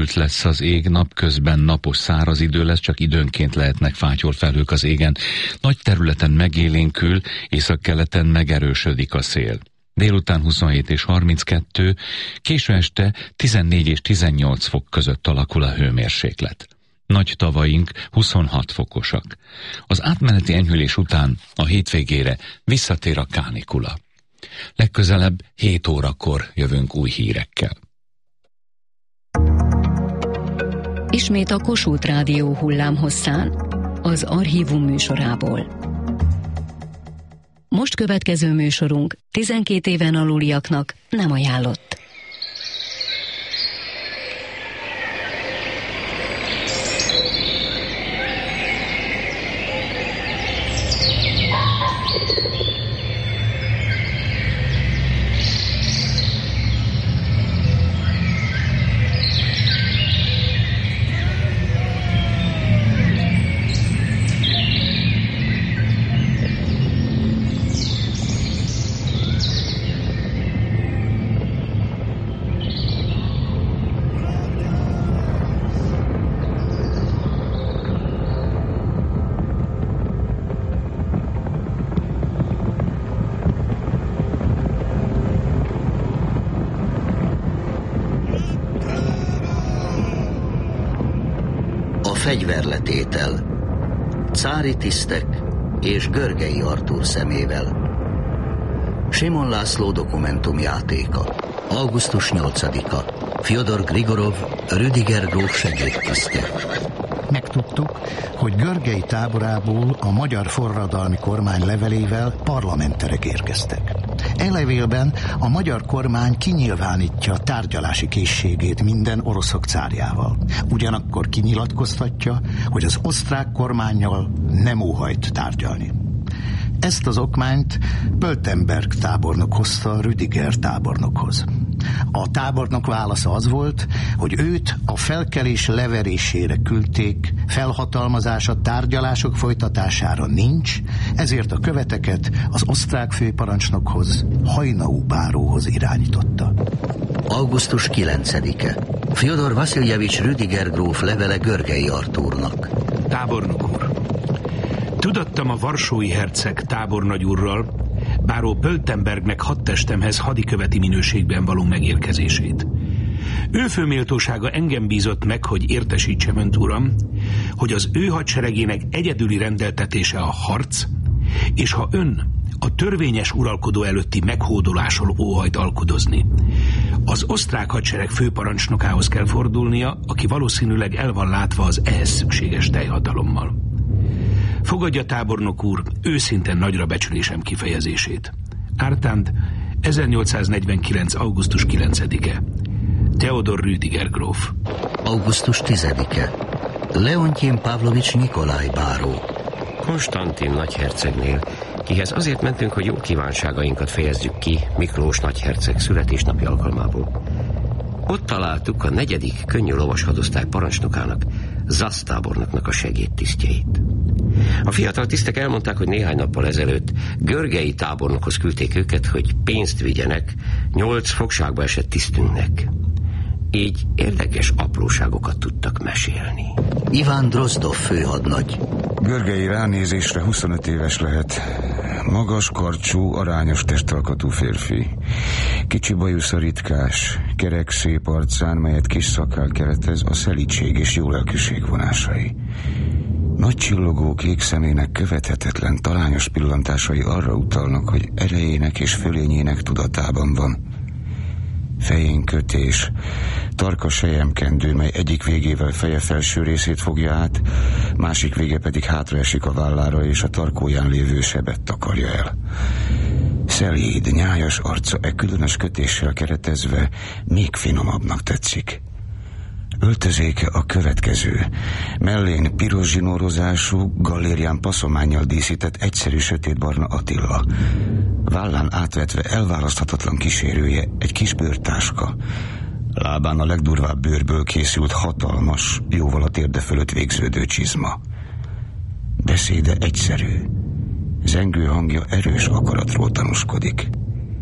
nyílt lesz az ég, napközben napos száraz idő lesz, csak időnként lehetnek fátyolfelhők az égen. Nagy területen megélénkül, északkeleten megerősödik a szél. Délután 27 és 32, késő este 14 és 18 fok között alakul a hőmérséklet. Nagy tavaink 26 fokosak. Az átmeneti enyhülés után a hétvégére visszatér a kánikula. Legközelebb 7 órakor jövünk új hírekkel. Ismét a Kossuth Rádió hullámhosszán, az Archívum műsorából. Most következő műsorunk 12 éven aluliaknak nem ajánlott. Fegyverletétel. Cári tisztek és Görgei Artúr szemével. Simon László dokumentumjátéka. Augusztus 8-a. Fjodor Grigorov, Rüdiger gróf segédtisztje. Megtudtuk, hogy Görgei táborából a magyar forradalmi kormány levelével parlamenterek érkeztek. E levélben a magyar kormány kinyilvánítja tárgyalási készségét minden oroszok cárjával. Ugyanakkor kinyilatkoztatja, hogy az osztrák kormánnyal nem óhajt tárgyalni. Ezt az okmányt Pöltenberg tábornok hozta Rüdiger tábornokhoz. A tábornok válasza az volt, hogy őt a felkelés leverésére küldték, felhatalmazása tárgyalások folytatására nincs, ezért a követeket az osztrák főparancsnokhoz, Hajnau báróhoz irányította. Augusztus 9-e. Fjodor Vasiljevics Rüdiger gróf levele Görgei Artúrnak. Tábornok úr, tudattam a varsói herceg tábornagyúrral, báró Pöltenbergnek hadtestemhez hadiköveti minőségben való megérkezését. Ő főméltósága engem bízott meg, hogy értesítsem önt, uram, hogy az ő hadseregének egyedüli rendeltetése a harc, és ha ön a törvényes uralkodó előtti meghódolásról óhajt alkudozni, az osztrák hadsereg főparancsnokához kell fordulnia, aki valószínűleg el van látva az ehhez szükséges teljhatalommal. Fogadja, tábornok úr, őszintén nagyra becsülésem kifejezését. Ártánd, 1849. augusztus 9-e. Theodor Rüdiger gróf. Augusztus 10-e. Leontyin Pavlovics Nikolaj báró. Konstantin nagyhercegnél, kihez azért mentünk, hogy jó kívánságainkat fejezzük ki Miklós nagyherceg születésnapi alkalmából. Ott találtuk a 4. könnyű lovashadosztály parancsnokának, Zasz tábornoknak a segédtisztjeit. A fiatal tisztek elmondták, hogy néhány nappal ezelőtt Görgei tábornokhoz küldték őket, hogy pénzt vigyenek 8 fogságba esett tisztünknek. Így érdekes apróságokat tudtak mesélni. Iván Drozdov főhadnagy. Görgei ránézésre 25 éves lehet. Magas, karcsú, arányos testalkatú férfi. Kicsi bajusza ritkás, kerek szép arcán, melyet kis szakkál keretez, a szelídség és jó lelkűség vonásai. Nagy csillogó kék szemének követhetetlen, talányos pillantásai arra utalnak, hogy erejének és fölényének tudatában van. Fején kötés, tarka selyemkendő, mely egyik végével feje felső részét fogja át, másik vége pedig hátraesik a vállára, és a tarkóján lévő sebet takarja el. Szelíd, nyájas arca e különös kötéssel keretezve még finomabbnak tetszik. Öltözéke a következő. Mellén piros zsinórozású, gallérián passzománnyal díszített egyszerű sötétbarna Attila. Vállán átvetve elválaszthatatlan kísérője egy kis bőrtáska. Lábán a legdurvább bőrből készült hatalmas, jóval a térde fölött végződő csizma. Beszéde egyszerű. Zengő hangja erős akaratról tanúskodik.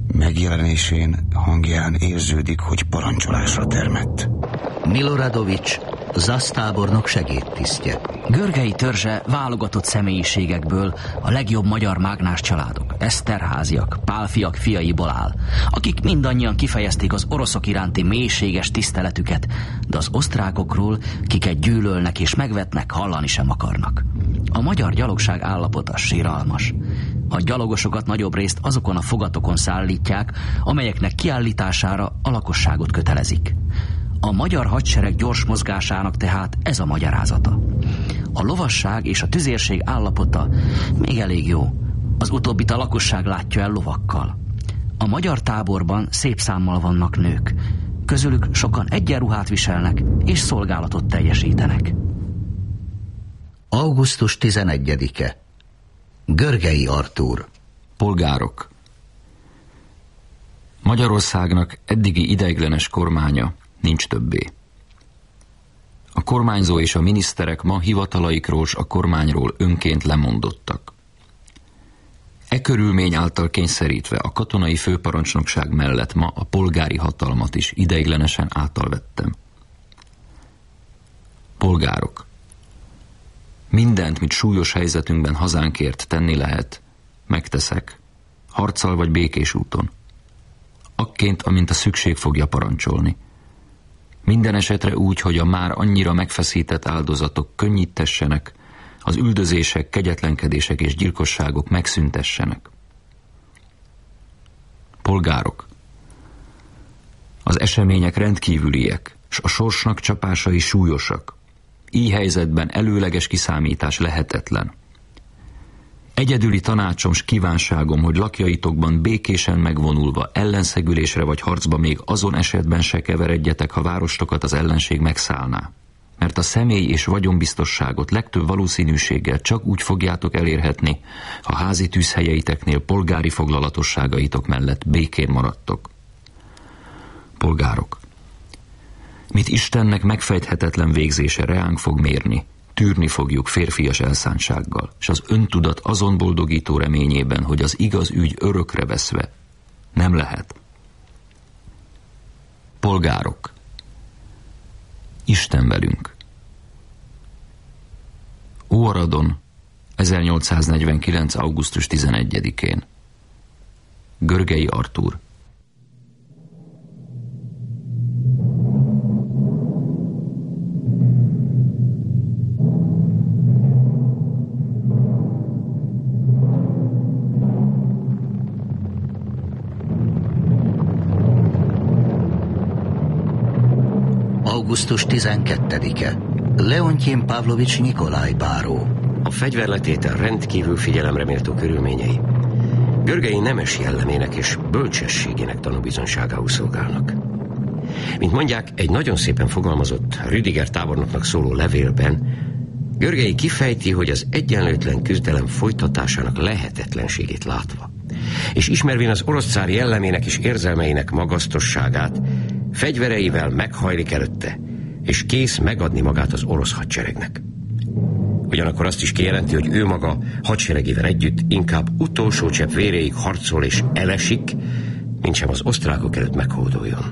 Megjelenésén, hangján érződik, hogy parancsolásra termett. Miloradovics, ZASZ tábornok segédtisztje. Görgei törzse válogatott személyiségekből, a legjobb magyar mágnás családok, Eszterháziak, Pálfiak fiaiból áll, akik mindannyian kifejezték az oroszok iránti mélységes tiszteletüket, de az osztrákokról, kiket gyűlölnek és megvetnek, hallani sem akarnak. A magyar gyalogság állapota siralmas. A gyalogosokat nagyobb részt azokon a fogatokon szállítják, amelyeknek kiállítására a lakosságot kötelezik. A magyar hadsereg gyors mozgásának tehát ez a magyarázata. A lovasság és a tüzérség állapota még elég jó. Az utóbbit a lakosság látja el lovakkal. A magyar táborban szép számmal vannak nők. Közülük sokan egyenruhát viselnek és szolgálatot teljesítenek. Augusztus 11-e. Görgei Artúr. Polgárok. Magyarországnak eddigi ideiglenes kormánya nincs többé. A kormányzó és a miniszterek ma hivatalaikról s a kormányról önként lemondottak. E körülmény által kényszerítve a katonai főparancsnokság mellett ma a polgári hatalmat is ideiglenesen átalvettem. Polgárok. Mindent, mit súlyos helyzetünkben hazánkért tenni lehet, megteszek, harccal vagy békés úton. Akként, amint a szükség fogja parancsolni. Minden esetre úgy, hogy a már annyira megfeszített áldozatok könnyítessenek, az üldözések, kegyetlenkedések és gyilkosságok megszüntessenek. Polgárok. Az események rendkívüliek, s a sorsnak csapásai súlyosak. Így helyzetben előleges kiszámítás lehetetlen. Egyedüli tanácsom s kívánságom, hogy lakjaitokban békésen megvonulva ellenszegülésre vagy harcba még azon esetben se keveredjetek, ha várostokat az ellenség megszállná. Mert a személy és vagyonbiztosságot legtöbb valószínűséggel csak úgy fogjátok elérhetni, ha házi tűzhelyeiteknél polgári foglalatosságaitok mellett békén maradtok. Polgárok. Mit Istennek megfejthetetlen végzése reánk fog mérni, tűrni fogjuk férfias elszántsággal, s az öntudat azon boldogító reményében, hogy az igaz ügy örökre veszve nem lehet. Polgárok. Isten velünk. Óaradon, 1849. augusztus 11-én. Görgei Artúr. Augusztus 12-e. Leontyin Pavlovics Nikolaj báró. A fegyverletétel rendkívül figyelemre méltó körülményei Görgei nemes jellemének és bölcsességének tanúbizonyságául szolgálnak. Mint mondják, egy nagyon szépen fogalmazott Rüdiger tábornoknak szóló levélben Görgei kifejti, hogy az egyenlőtlen küzdelem folytatásának lehetetlenségét látva, és ismervén az orosz cár jellemének és érzelmeinek magasztosságát, fegyvereivel meghajlik előtte, és kész megadni magát az orosz hadseregnek. Ugyanakkor azt is kijelenti, hogy ő maga hadseregével együtt inkább utolsó csepp véréig harcol és elesik, mintsem az osztrákok előtt meghódoljon.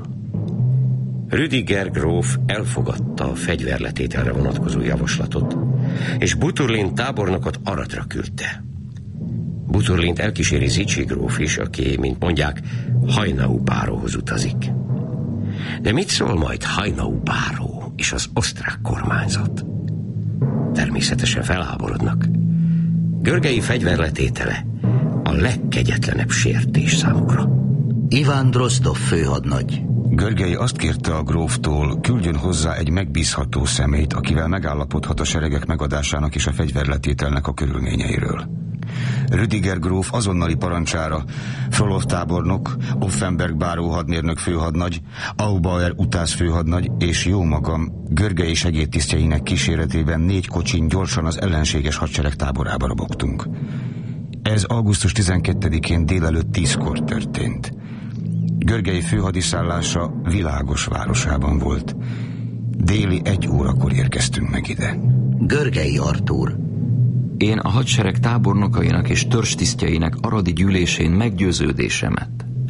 Rüdiger gróf elfogadta a fegyverletételre vonatkozó javaslatot, és Buturlin tábornokot Aratra küldte. Buturlint elkíséri Zichy gróf is, aki, mint mondják, Haynau báróhoz utazik. De mit szól majd Haynau báró és az osztrák kormányzat? Természetesen felháborodnak. Görgei fegyverletétele a legkegyetlenebb sértés számukra. Iván Drozdov főhadnagy. Görgei azt kérte a gróftól, küldjön hozzá egy megbízható személyt, akivel megállapodhat a seregek megadásának és a fegyverletételnek a körülményeiről. Rüdiger gróf azonnali parancsára Frolov tábornok, Offenberg báró hadmérnök főhadnagy, Aubauer utász főhadnagy és jó magam Görgei segédtisztjeinek kíséretében 4 kocsin gyorsan az ellenséges hadsereg táborába robogtunk. Ez augusztus 12-én délelőtt 10-kor történt. Görgei főhadiszállása Világos városában volt. Déli 1 órakor érkeztünk meg ide. Görgei Artúr. Én a hadsereg tábornokainak és törzstisztjeinek aradi gyűlésén meggyőződésemet,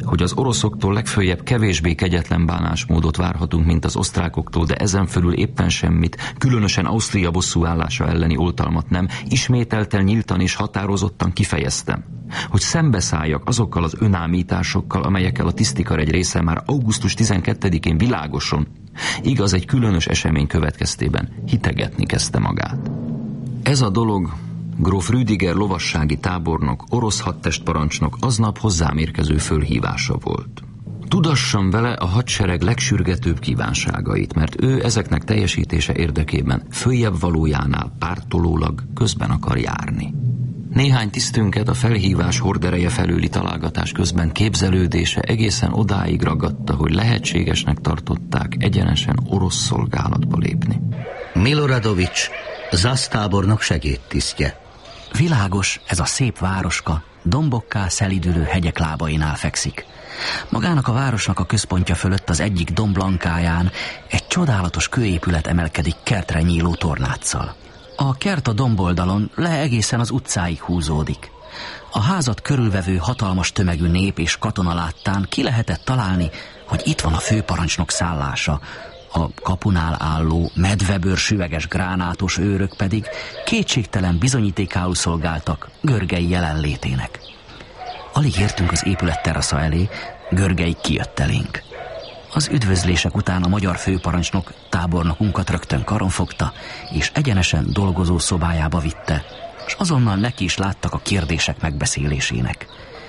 hogy az oroszoktól legföljebb kevésbé kegyetlen bánásmódot várhatunk, mint az osztrákoktól, de ezen fölül éppen semmit, különösen Ausztria bosszúállása elleni oltalmat nem, ismételten, nyíltan és határozottan kifejeztem, hogy szembeszálljak azokkal az önámításokkal, amelyekkel a tisztikar egy része már augusztus 12-én világoson, igaz, egy különös esemény következtében hitegetni kezdte magát. Ez a dolog gróf Rüdiger lovassági tábornok, orosz hadtestparancsnok aznap hozzám érkező fölhívása volt. Tudassam vele a hadsereg legsürgetőbb kívánságait, mert ő ezeknek teljesítése érdekében följebb valójánál pártolólag közben akar járni. Néhány tisztünket a felhívás hordereje felőli találgatás közben képzelődése egészen odáig ragadta, hogy lehetségesnek tartották egyenesen orosz szolgálatba lépni. Miloradovics, zásztábornok segédtisztje. Világos, ez a szép városka dombokká szelidülő hegyek lábainál fekszik. Magának a városnak a központja fölött az egyik domblankáján egy csodálatos kőépület emelkedik kertre nyíló tornáccal. A kert a domboldalon le egészen az utcáig húzódik. A házat körülvevő hatalmas tömegű nép és katona láttán ki lehetett találni, hogy itt van a főparancsnok szállása, a kapunál álló medvebőr süveges gránátos őrök pedig kétségtelen bizonyítékául szolgáltak Görgei jelenlétének. Alig értünk az épület terasza elé, Görgei kijött elénk. Az üdvözlések után a magyar főparancsnok tábornokunkat rögtön karon fogta, és egyenesen dolgozó szobájába vitte, és azonnal neki is láttak a kérdések megbeszélésének.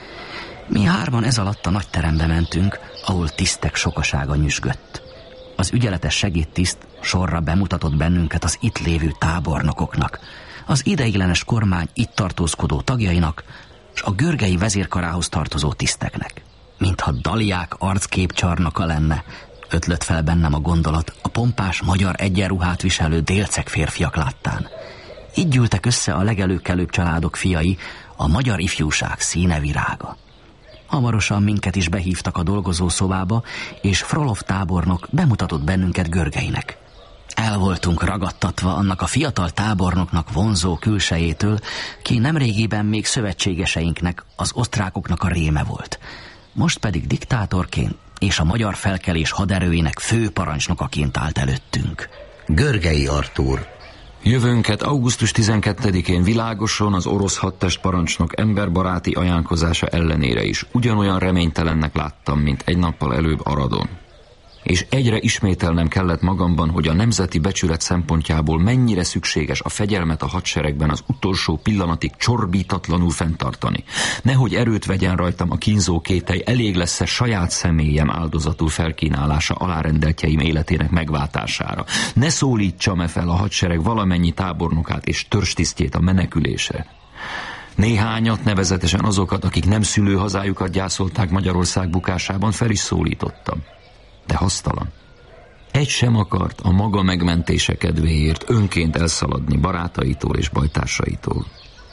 Mi hárman ez alatt a nagy terembe mentünk, ahol tisztek sokasága nyüzsgött. Az ügyeletes segédtiszt sorra bemutatott bennünket az itt lévő tábornokoknak, az ideiglenes kormány itt tartózkodó tagjainak, és a görgei vezérkarához tartozó tiszteknek. Mintha Daliák arcképcsarnoka lenne, ötlött fel bennem a gondolat a pompás magyar egyenruhát viselő délceg férfiak láttán. Így gyűltek össze a legelőkelőbb családok fiai, a magyar ifjúság színevirága. Hamarosan minket is behívtak a dolgozószobába, és Frolov tábornok bemutatott bennünket Görgeinek. El voltunk ragadtatva annak a fiatal tábornoknak vonzó külsejétől, ki nemrégiben még szövetségeseinknek, az osztrákoknak a réme volt. Most pedig diktátorként és a magyar felkelés haderőinek főparancsnokaként állt előttünk. Görgei Artúr. Jövőnket augusztus 12-én világoson az orosz hadtestparancsnok emberbaráti ajánlkozása ellenére is ugyanolyan reménytelennek láttam, mint egy nappal előbb Aradon. És egyre ismételnem kellett magamban, hogy a nemzeti becsület szempontjából mennyire szükséges a fegyelmet a hadseregben az utolsó pillanatig csorbítatlanul fenntartani. Nehogy erőt vegyen rajtam a kínzó kételj, elég lesz-e saját személyem áldozatul felkínálása alárendeltjeim életének megváltására. Ne szólítsam-e fel a hadsereg valamennyi tábornokát és törstisztjét a menekülésre. Néhányat, nevezetesen azokat, akik nem szülőhazájukat gyászolták Magyarország bukásában, fel is szólítottam. De hasztalan. Egy sem akart a maga megmentése kedvéért önként elszaladni barátaitól és bajtársaitól.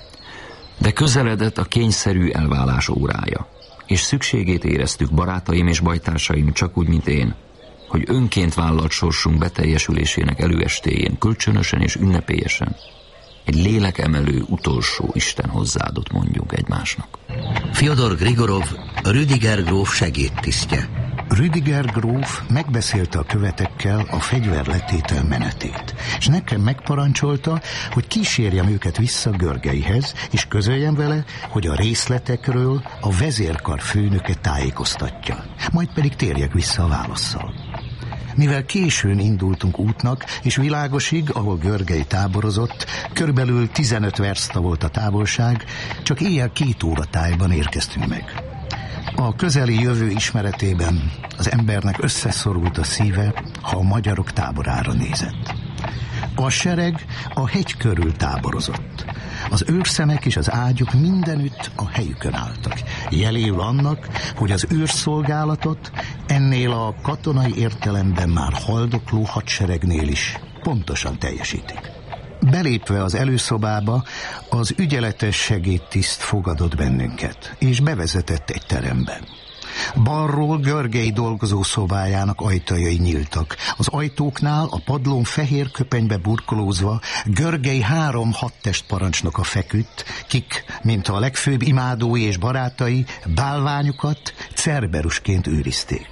De közeledett a kényszerű elválás órája, és szükségét éreztük barátaim és bajtársaim csak úgy, mint én, hogy önként vállalt sorsunk beteljesülésének előestéjén, kölcsönösen és ünnepélyesen egy lélekemelő utolsó Isten hozzáadott mondjunk egymásnak. Fjodor Grigorov, Rüdiger gróf segédtisztje. Rüdiger gróf megbeszélte a követekkel a fegyverletétel menetét, és nekem megparancsolta, hogy kísérjem őket vissza Görgeihez, és közöljem vele, hogy a részletekről a vezérkar főnöke tájékoztatja, majd pedig térjek vissza a válasszal. Mivel későn indultunk útnak, és Világosig, ahol Görgei táborozott, körülbelül 15 verszta volt a távolság, csak éjjel 2 óra tájban érkeztünk meg. A közeli jövő ismeretében az embernek összeszorult a szíve, ha a magyarok táborára nézett. A sereg a hegy körül táborozott. Az őrszemek és az ágyuk mindenütt a helyükön álltak, jeléül annak, hogy az őrszolgálatot ennél a katonai értelemben már haldokló hadseregnél is pontosan teljesítik. Belépve az előszobába, az ügyeletes segédtiszt fogadott bennünket, és bevezetett egy terembe. Balról Görgei dolgozószobájának ajtajai nyíltak. Az ajtóknál a padlón fehér köpenybe burkolózva Görgei 3 hadtestparancsnoka feküdt, kik, mint a legfőbb imádói és barátai, bálványukat Cerberusként őrizték.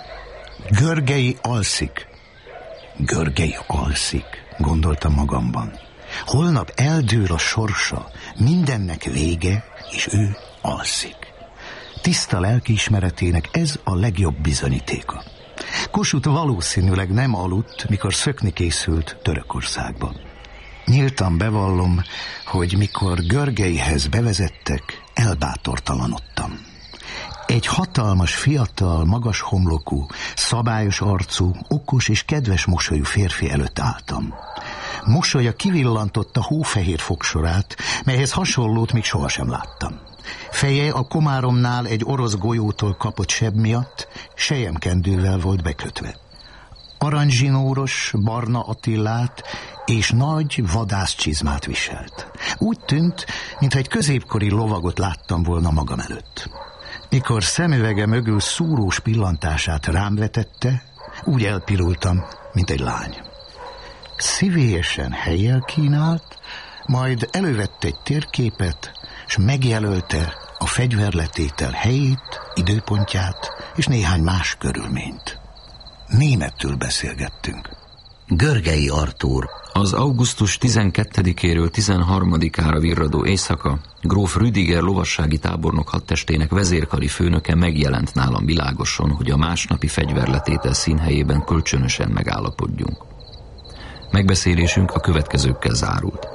Görgei alszik. Görgei alszik, gondoltam magamban. Holnap eldől a sorsa, mindennek vége, és ő alszik. Tiszta lelkiismeretének ez a legjobb bizonyítéka. Kossuth valószínűleg nem aludt, mikor szökni készült Törökországba. Nyíltan bevallom, hogy mikor Görgeihez bevezettek, elbátortalanodtam. Egy hatalmas, fiatal, magas homlokú, szabályos arcú, okos és kedves mosolyú férfi előtt álltam. Mosolya kivillantotta hófehér fogsorát, melyhez hasonlót még sohasem láttam. Feje a Komáromnál egy orosz golyótól kapott seb miatt selyemkendővel volt bekötve. Aranyzsinóros, barna Attillát és nagy vadászcsizmát viselt. Úgy tűnt, mintha egy középkori lovagot láttam volna magam előtt. Mikor szemüvege mögül szúrós pillantását rám vetette, úgy elpirultam, mint egy lány. Szívélyesen helyjel kínált, majd elővette egy térképet, és megjelölte a fegyverletétel helyét, időpontját és néhány más körülményt. Németül beszélgettünk. Görgei Artúr. Az augusztus 12-éről 13-ára virradó éjszaka gróf Rüdiger lovassági tábornok hadtestének vezérkari főnöke megjelent nálam világoson, hogy a másnapi fegyverletétel színhelyében kölcsönösen megállapodjunk. Megbeszélésünk a következőkkel zárult.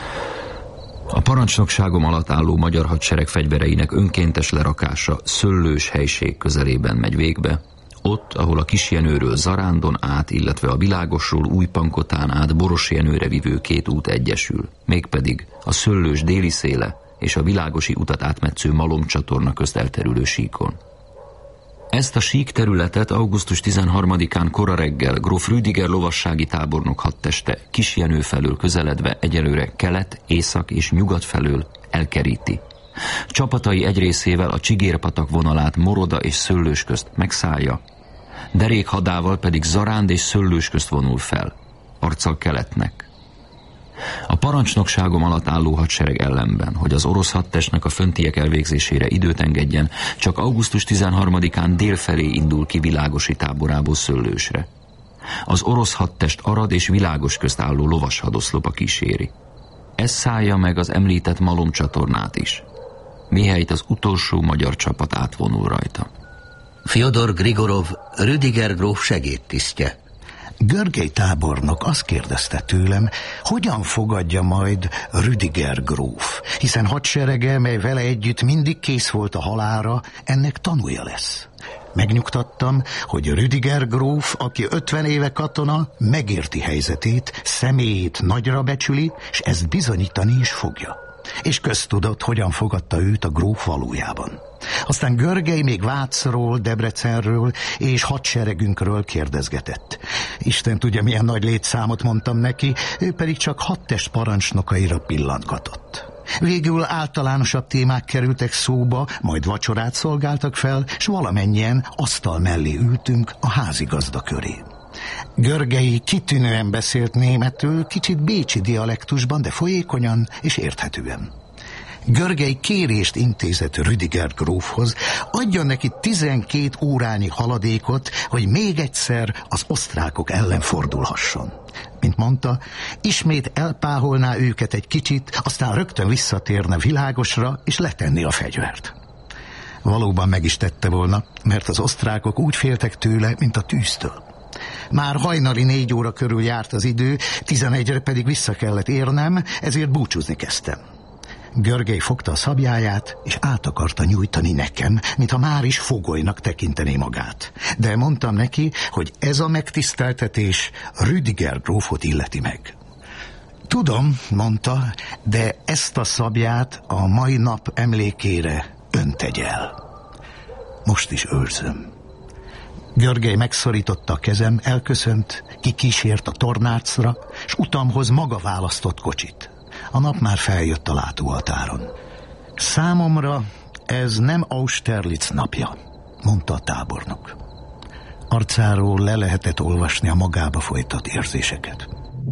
A parancsnokságom alatt álló magyar hadsereg fegyvereinek önkéntes lerakása Szöllős helység közelében megy végbe, ott, ahol a Kisjenőről Zarándon át, illetve a Világosról Újpankotán át Borosjenőre vivő 2 út egyesül, mégpedig a Szöllős déli széle és a Világosi utat átmetsző Malom-csatorna közt elterülő síkon. Ezt a sík területet augusztus 13-án kora reggel gróf Rüdiger lovassági tábornok hadteste Kisjenő felől közeledve egyelőre kelet, észak és nyugat felől elkeríti. Csapatai egy részével a Csigérpatak vonalát Moroda és Szöllős közt megszállja, derék hadával pedig Zaránd és Szöllős közt vonul fel, arccal keletnek. A parancsnokságom alatt álló hadsereg ellenben, hogy az orosz hadtestnek a föntiek elvégzésére időt engedjen, csak augusztus 13-án délfelé indul ki Világosi táborából Szöllősre. Az orosz hadtest Arad és Világos közt álló lovas hadoszlopa kíséri. Ez szállja meg az említett Malom-csatornát is, mihelyt az utolsó magyar csapat átvonul rajta. Fjodor Grigorov, Rüdiger gróf segédtisztje. Görgei tábornok azt kérdezte tőlem, hogyan fogadja majd Rüdiger gróf, hiszen hadserege, mely vele együtt mindig kész volt a halálra, ennek tanúja lesz. Megnyugtattam, hogy Rüdiger gróf, aki 50 éve katona, megérti helyzetét, személyét nagyra becsüli, és ezt bizonyítani is fogja. És köztudott, hogyan fogadta őt a gróf valójában. Aztán Görgei még Vácról, Debrecenről és hadseregünkről kérdezgetett. Isten tudja, milyen nagy létszámot mondtam neki, ő pedig csak hadtest parancsnokaira pillantgatott. Végül általánosabb témák kerültek szóba, majd vacsorát szolgáltak fel, s valamennyien asztal mellé ültünk a házigazda köré. Görgei kitűnően beszélt németül, kicsit bécsi dialektusban, de folyékonyan és érthetően. Görgei kérést intézett Rüdiger grófhoz, adjon neki 12 órányi haladékot, hogy még egyszer az osztrákok ellen fordulhasson. Mint mondta, ismét elpáholná őket egy kicsit, aztán rögtön visszatérne Világosra, és letenni a fegyvert. Valóban meg is tette volna, mert az osztrákok úgy féltek tőle, mint a tűztől. Már hajnali 4 óra körül járt az idő, 11-re pedig vissza kellett érnem, ezért búcsúzni kezdtem. Görgei fogta a szabjáját, és át akarta nyújtani nekem, mintha már is fogolynak tekintené magát. De mondtam neki, hogy ez a megtiszteltetés Rüdiger grófot illeti meg. Tudom, mondta, de ezt a szabját a mai nap emlékére ön tegye el. Most is őrzöm. Görgei megszorította a kezem, elköszönt, kikísért a tornácra, s utamhoz maga választott kocsit. A nap már feljött a látóhatáron. Számomra ez nem Austerlitz napja. mondta a tábornok. Arcáról le lehetett olvasni a magába folytott érzéseket.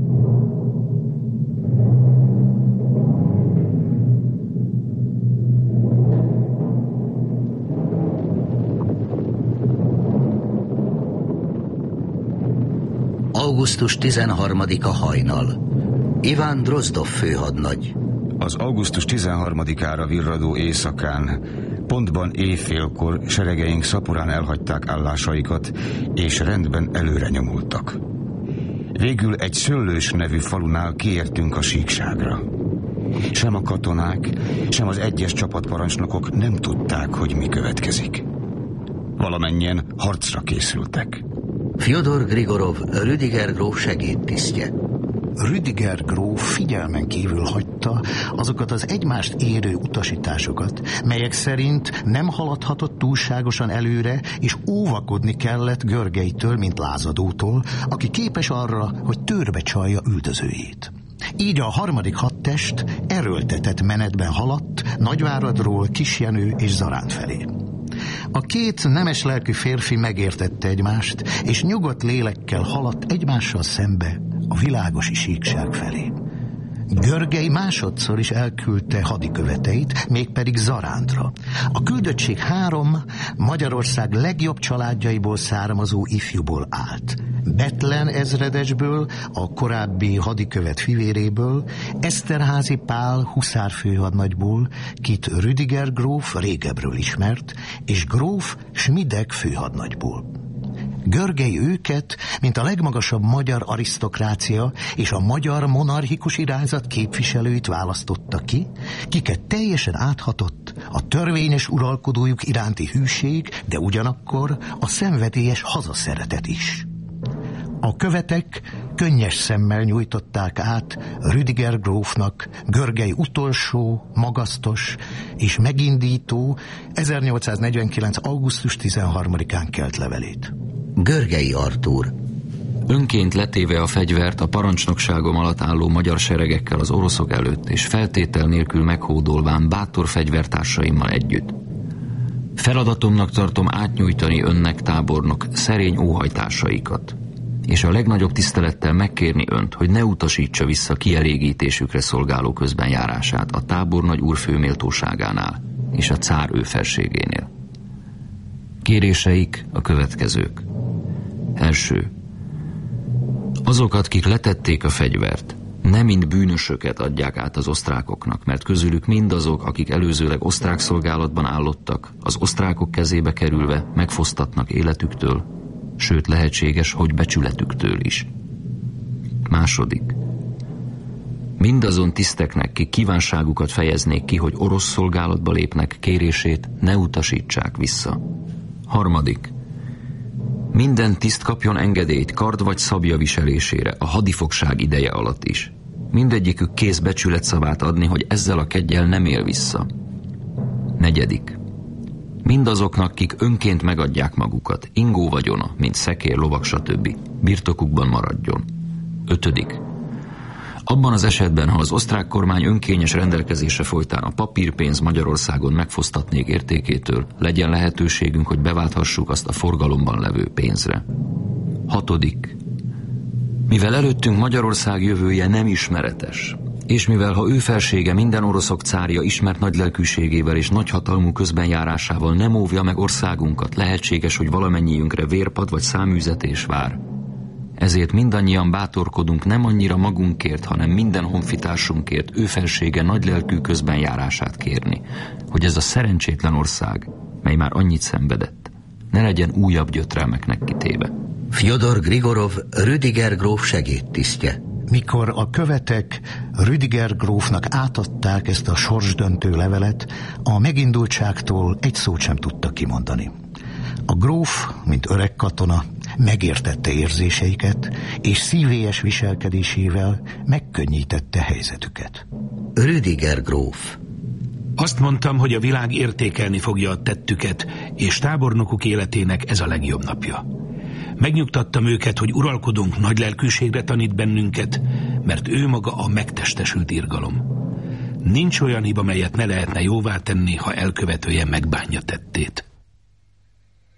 Augusztus 13-a hajnal. Iván Drozdov főhadnagy. Az augusztus 13-ára virradó éjszakán, pontban éjfélkor seregeink szaporán elhagyták állásaikat, és rendben előre nyomultak. Végül egy Szöllős nevű falunál kiértünk a síkságra. Sem a katonák, sem az egyes csapatparancsnokok nem tudták, hogy mi következik. Valamennyien harcra készültek. Fjodor Grigorov, Rüdiger gróf segédtisztje. Rüdiger gróf figyelmen kívül hagyta azokat az egymást érő utasításokat, melyek szerint nem haladhatott túlságosan előre, és óvakodni kellett Görgelytől, mint lázadótól, aki képes arra, hogy törbe csalja üldözőjét. Így a 3. hadtest erőltetett menetben haladt Nagyváradról Kisjenő és Zaránd felé. A két nemes lelkű férfi megértette egymást, és nyugodt lélekkel haladt egymással szembe a világosi síkság felé. Görgely másodszor is elküldte hadiköveteit, mégpedig Zarándra. A küldöttség 3 Magyarország legjobb családjaiból származó ifjúból állt. Bethlen ezredesből, a korábbi hadikövet fivéréből, Eszterházy Pál huszárfőhadnagyból, kit Rüdiger gróf régebről ismert, és gróf Schmidek főhadnagyból. Görgely őket, mint a legmagasabb magyar arisztokrácia és a magyar monarchikus irányzat képviselőit választotta ki, kiket teljesen áthatott a törvényes uralkodójuk iránti hűség, de ugyanakkor a szenvedélyes hazaszeretet is. A követek könnyes szemmel nyújtották át Rüdiger grófnak Görgely utolsó, magasztos és megindító 1849. augusztus 13-án kelt levelét. Görgei Artúr. Önként letéve a fegyvert a parancsnokságom alatt álló magyar seregekkel az oroszok előtt, és feltétel nélkül meghódolván bátor fegyvertársaimmal együtt. Feladatomnak tartom átnyújtani önnek, tábornok, szerény óhajtásaikat, és a legnagyobb tisztelettel megkérni önt, hogy ne utasítsa vissza kielégítésükre szolgáló közbenjárását a tábornagy úr főméltóságánál és a cár őfelségénél. Kéréseik a következők. Első. Azokat, kik letették a fegyvert, nem mint bűnösöket adják át az osztrákoknak, mert közülük mindazok, akik előzőleg osztrák szolgálatban állottak, az osztrákok kezébe kerülve megfosztatnak életüktől, sőt lehetséges, hogy becsületüktől is. Második. Mindazon tiszteknek, kik kívánságukat fejeznék ki, hogy orosz szolgálatba lépnek, kérését ne utasítsák vissza. Harmadik. Minden tiszt kapjon engedélyt kard vagy szabja viselésére a hadifogság ideje alatt is. Mindegyikük kész becsületszavát adni, hogy ezzel a keddyel nem él vissza. Negyedik. Mindazoknak, kik önként megadják magukat, ingó vagyona, mint szekér, lovak, stb. Birtokukban maradjon. Ötödik. Abban az esetben, ha az osztrák kormány önkényes rendelkezése folytán a papírpénz Magyarországon megfosztatnék értékétől, legyen lehetőségünk, hogy beválthassuk azt a forgalomban levő pénzre. Hatodik. Mivel előttünk Magyarország jövője nem ismeretes, és mivel ha ő felsége minden oroszok cárja ismert nagylelkűségével és nagyhatalmú közbenjárásával nem óvja meg országunkat, lehetséges, hogy valamennyiünkre vérpad vagy száműzetés vár. Ezért mindannyian bátorkodunk nem annyira magunkért, hanem minden honfitársunkért ő felsége nagylelkű közbenjárását kérni, hogy ez a szerencsétlen ország, mely már annyit szenvedett, ne legyen újabb gyötrelmeknek kitéve. Fjodor Grigorov, Rüdiger gróf segédtisztje. Mikor a követek Rüdiger grófnak átadták ezt a sorsdöntő levelet, a megindultságtól egy szót sem tudtak kimondani. A gróf, mint öreg katona, megértette érzéseiket, és szívélyes viselkedésével megkönnyítette helyzetüket. Rüdiger gróf. Azt mondtam, hogy a világ értékelni fogja a tettüket, és tábornokuk életének ez a legjobb napja. Megnyugtattam őket, hogy uralkodónk nagy lelkűségre tanít bennünket, mert ő maga a megtestesült irgalom. Nincs olyan hiba, melyet ne lehetne jóvá tenni, ha elkövetője megbánja tettét.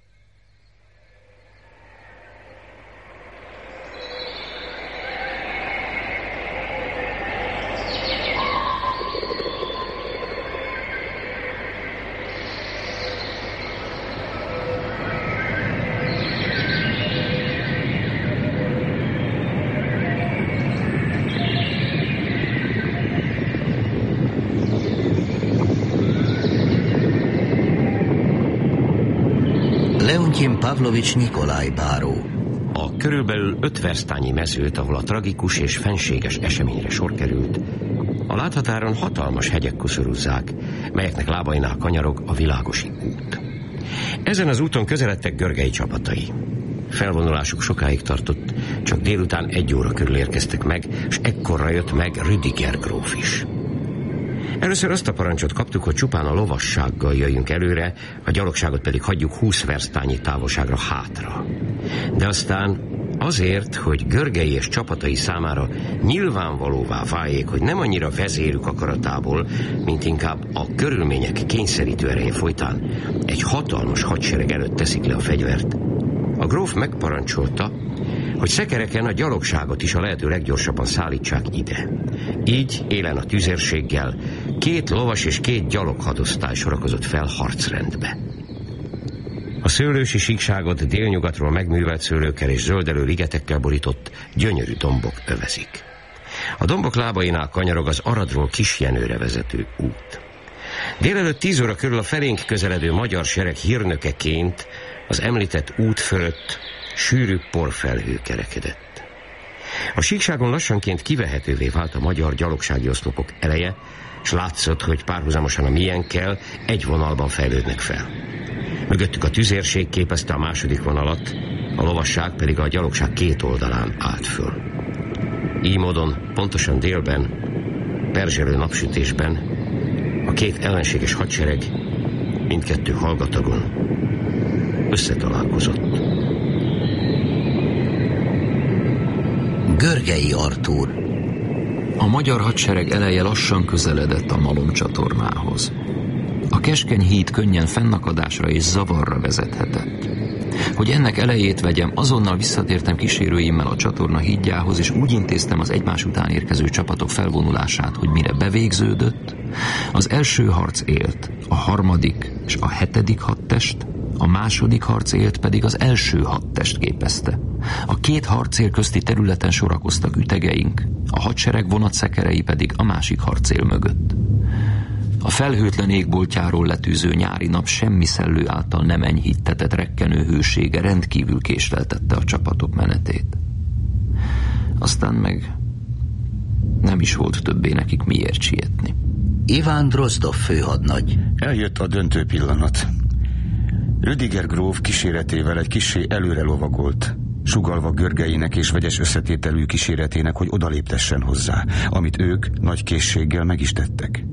Leontyin Pavlovics Nikolaj báró. A körülbelül 5 versztányi mezőt, ahol a tragikus és fenséges eseményre sor került, a láthatáron hatalmas hegyek kuszorúzzák, melyeknek lábainál kanyarog a Világosi út. Ezen az úton közeledtek Görgei csapatai. Felvonulásuk sokáig tartott, csak délután 1 óra körül érkeztek meg, és ekkorra jött meg Rüdiger gróf is. Először azt a parancsot kaptuk, hogy csupán a lovassággal jöjjünk előre, a gyalogságot pedig hagyjuk 20 versztányi távolságra hátra. De aztán azért, hogy Görgei és csapatai számára nyilvánvalóvá váljék, hogy nem annyira vezérük akaratából, mint inkább a körülmények kényszerítő ereje folytán egy hatalmas hadsereg előtt teszik le a fegyvert, a gróf megparancsolta, hogy szekereken a gyalogságot is a lehető leggyorsabban szállítsák ide. Így élen a tüzérséggel 2 lovas és 2 gyaloghadosztály sorakozott fel harcrendbe. A szőlősi síkságot délnyugatról megművelt szőlőkkel és zöldelő ligetekkel borított gyönyörű dombok övezik. A dombok lábainál kanyarog az Aradról Kisjenőre vezető út. Délelőtt 10 óra körül a felénk közeledő magyar sereg hírnökeként az említett út fölött sűrű porfelhő kerekedett. A síkságon lassanként kivehetővé vált a magyar gyalogsági oszlopok eleje, s látszott, hogy párhuzamosan a miénkkel egy vonalban fejlődnek fel. Mögöttük a tüzérség képezte a második vonalat, a lovasság pedig a gyalogság 2 oldalán állt föl. Így módon pontosan délben, perzselő napsütésben a 2 ellenséges hadsereg mindkettő hallgatagon összetalálkozott. Görgei Artúr. A magyar hadsereg eleje lassan közeledett a Malom csatornához. A keskeny híd könnyen fennakadásra és zavarra vezethetett. Hogy ennek elejét vegyem, azonnal visszatértem kísérőimmel a csatorna hídjához, és úgy intéztem az egymás után érkező csapatok felvonulását, hogy mire bevégződött, az első harc élt, a 3. és a 7. hadtest, a második harcélt pedig az első hadtest képezte. A 2 harcél közti területen sorakoztak ütegeink, a hadsereg vonatszekerei pedig a másik harcél mögött. A felhőtlen égboltjáról letűző nyári nap semmi szellő által nem enyhítetett rekkenő hősége rendkívül késleltette a csapatok menetét. Aztán meg nem is volt többé nekik miért sietni. Iván Drozdov főhadnagy. Eljött a döntő pillanat. Rüdiger gróf kíséretével egy kissé előre lovagolt, sugallva Görgeinek és vegyes összetételű kíséretének, hogy odaléptessen hozzá, amit ők nagy készséggel meg is tettek.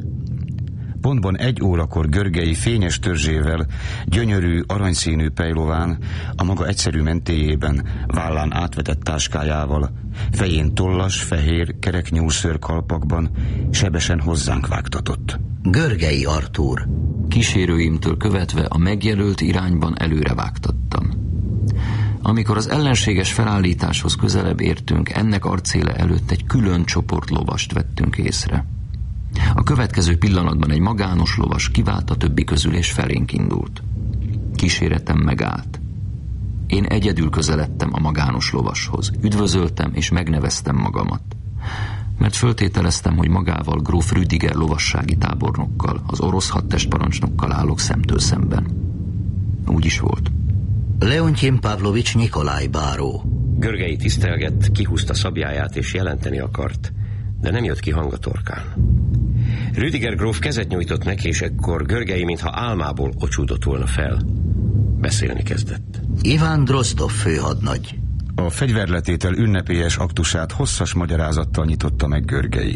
Pontban 1 órakor Görgei fényes törzsével, gyönyörű, aranyszínű pejlován, a maga egyszerű mentéjében, vállán átvetett táskájával, fején tollas, fehér, kerek nyúlszőr kalpakban sebesen hozzánk vágtatott. Görgei Artúr. Kísérőimtől követve a megjelölt irányban előre vágtattam. Amikor az ellenséges felállításhoz közelebb értünk, ennek arcéle előtt egy külön csoport lovast vettünk észre. A következő pillanatban egy magános lovas kivált a többi közül és felénk indult. Kíséretem megállt. Én egyedül közeledtem a magános lovashoz, üdvözöltem és megneveztem magamat. Mert föltételeztem, hogy magával gróf Rüdiger lovassági tábornokkal, az orosz hadtestparancsnokkal állok szemtől szemben. Úgy is volt. Leontyin Pavlovics Nikolaj báró. Görgei tisztelgett, kihúzta szabjáját és jelenteni akart, de nem jött ki hang a torkán. Rüdiger gróf kezet nyújtott neki, és ekkor Görgei, mintha álmából ocsúdott volna fel. Beszélni kezdett. Iván Drozdov főhadnagy. A fegyverletétel ünnepélyes aktusát hosszas magyarázattal nyitotta meg Görgei.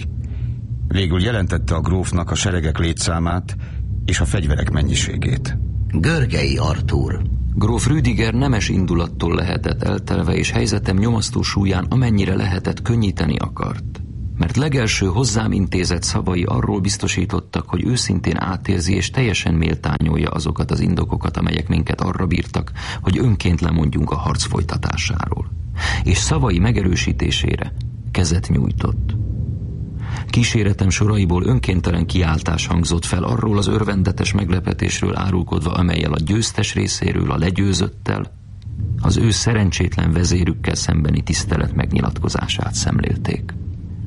Végül jelentette a grófnak a seregek létszámát és a fegyverek mennyiségét. Görgei Artúr. Gróf Rüdiger nemes indulattól lehetett eltelve, és helyzetem nyomasztó súlyán amennyire lehetett könnyíteni akart. Mert legelső hozzám intézett szavai arról biztosítottak, hogy őszintén átérzi és teljesen méltányolja azokat az indokokat, amelyek minket arra bírtak, hogy önként lemondjunk a harc folytatásáról. És szavai megerősítésére kezet nyújtott. Kíséretem soraiból önkéntelen kiáltás hangzott fel arról az örvendetes meglepetésről árulkodva, amellyel a győztes részéről a legyőzöttel, az ő szerencsétlen vezérükkel szembeni tisztelet megnyilatkozását szemlélték.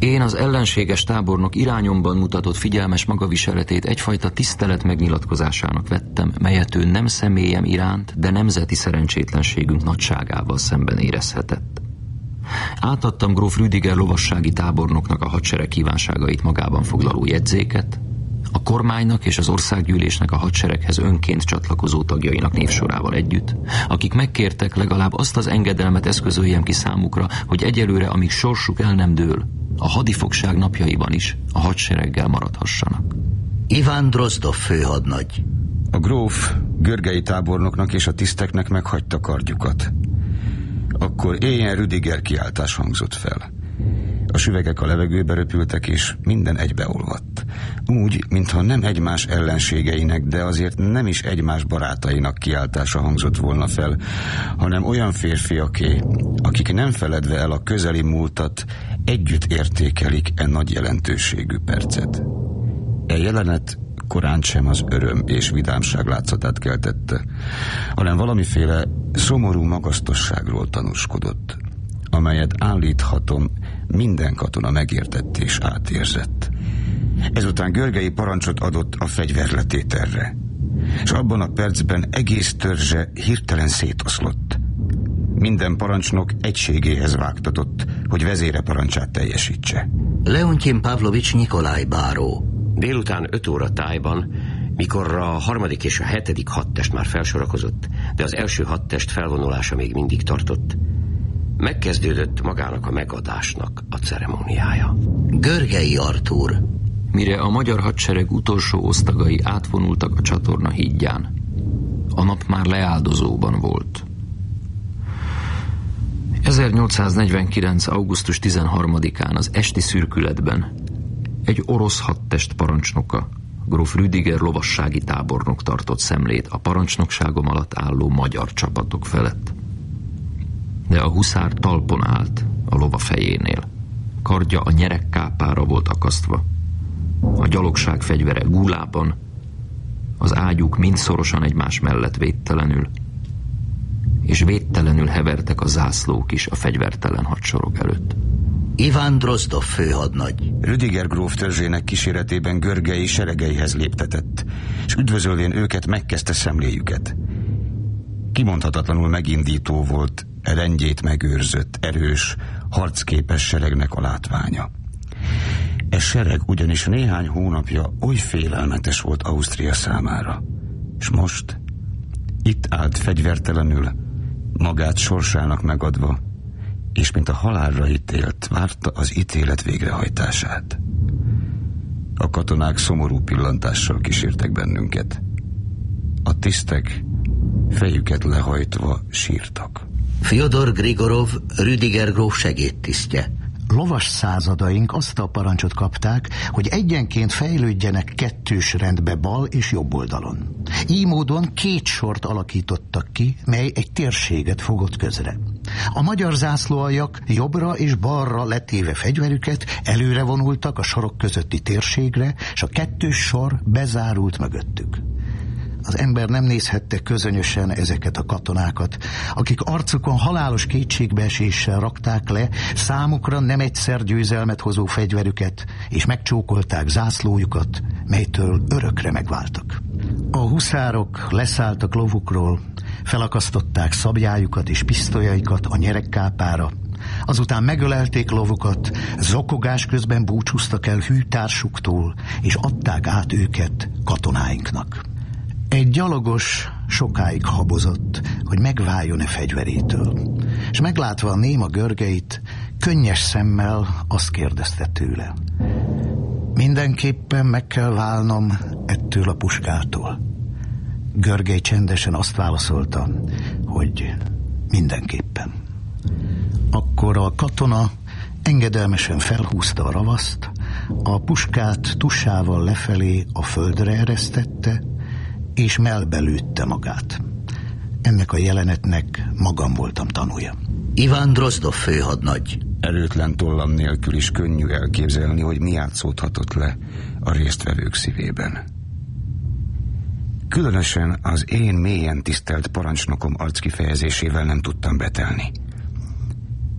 Én az ellenséges tábornok irányomban mutatott figyelmes magaviseletét egyfajta tisztelet megnyilatkozásának vettem, melyet ő nem személyem iránt, de nemzeti szerencsétlenségünk nagyságával szemben érezhetett. Átadtam gróf Rüdiger lovassági tábornoknak a hadsereg kívánságait magában foglaló jegyzéket, a kormánynak és az országgyűlésnek a hadsereghez önként csatlakozó tagjainak névsorával együtt, akik megkértek legalább azt az engedelmet eszközöljem ki számukra, hogy egyelőre, amíg sorsuk el nem dől, a hadifogság napjaiban is a hadsereggel maradhassanak. Iván Drozdov főhadnagy. A gróf Görgei tábornoknak és a tiszteknek meghagyta kardjukat. Akkor éljen Rüdiger kiáltás hangzott fel. A süvegek a levegőbe röpültek, és minden egybeolvadt. Úgy, mintha nem egymás ellenségeinek, de azért nem is egymás barátainak kiáltása hangzott volna fel, hanem olyan férfiaké, akik nem feledve el a közeli múltat, együtt értékelik e nagy jelentőségű percet. E jelenet korán sem az öröm és vidámság látszatát keltette, hanem valamiféle szomorú magasztosságról tanúskodott, amelyet állíthatom, minden katona megértett és átérzett. Ezután Görgei parancsot adott a fegyverletételre, és abban a percben egész törzse hirtelen szétoszlott. Minden parancsnok egységéhez vágtatott, hogy vezére parancsát teljesítse. Leontyin Pavlovics Nyikolaj báró. Délután 5 óra tájban, mikor a 3. és a 7. hadtest már felsorakozott, de az első hadtest felvonulása még mindig tartott, megkezdődött magának a megadásnak a ceremóniája. Görgei Artúr. Mire a magyar hadsereg utolsó osztagai átvonultak a csatorna hídján, a nap már leáldozóban volt. 1849. augusztus 13-án az esti szürkületben egy orosz hadtest parancsnoka, gróf Rüdiger lovassági tábornok tartott szemlét a parancsnokságom alatt álló magyar csapatok felett. De a huszár talpon állt a lova fejénél. Kardja a nyeregkápára volt akasztva. A gyalogság fegyvere gúlában, az ágyúk mind szorosan egymás mellett védtelenül, és védtelenül hevertek a zászlók is a fegyvertelen hadsorog előtt. Iván Drozdov főhadnagy. Rüdiger gróf törzsének kíséretében Görgei seregeihez léptetett, és üdvözölvén őket megkezdte szemléjüket. Kimondhatatlanul megindító volt rendjét megőrzött, erős, harcképes seregnek a látványa. E sereg ugyanis néhány hónapja oly félelmetes volt Ausztria számára, és most itt állt fegyvertelenül, magát sorsának megadva, és mint a halálra ítélt, várta az ítélet végrehajtását. A katonák szomorú pillantással kísértek bennünket. A tisztek fejüket lehajtva sírtak. Fyodor Grigorov, Rüdiger gróf segédtisztje. Lovas századaink azt a parancsot kapták, hogy egyenként fejlődjenek kettős rendbe bal és jobb oldalon. Így módon 2 sort alakítottak ki, mely egy térséget fogott közre. A magyar zászlóaljak jobbra és balra letéve fegyverüket előre vonultak a sorok közötti térségre, és a 2 sor bezárult mögöttük. Az ember nem nézhette közönösen ezeket a katonákat, akik arcukon halálos kétségbeeséssel rakták le számukra nem egyszer győzelmet hozó fegyverüket, és megcsókolták zászlójukat, melytől örökre megváltak. A huszárok leszálltak lovukról, felakasztották szabjájukat és pisztolyaikat a nyeregkápára, azután megölelték lovukat, zokogás közben búcsúztak el hűtársuktól, és adták át őket katonáinknak. Egy gyalogos sokáig habozott, hogy megváljon-e fegyverétől, és meglátva a néma Görgeit, könnyes szemmel azt kérdezte tőle: mindenképpen meg kell válnom ettől a puskától? Görgei csendesen azt válaszolta, hogy mindenképpen. Akkor a katona engedelmesen felhúzta a ravaszt, a puskát tusával lefelé a földre eresztette, és mellbe lőtte magát. Ennek a jelenetnek magam voltam tanúja. Iván Drozdov főhadnagy. Erőtlen tollam nélkül is könnyű elképzelni, hogy mi játszódhatott le a résztvevők szívében. Különösen az én mélyen tisztelt parancsnokom arckifejezésével nem tudtam betelni.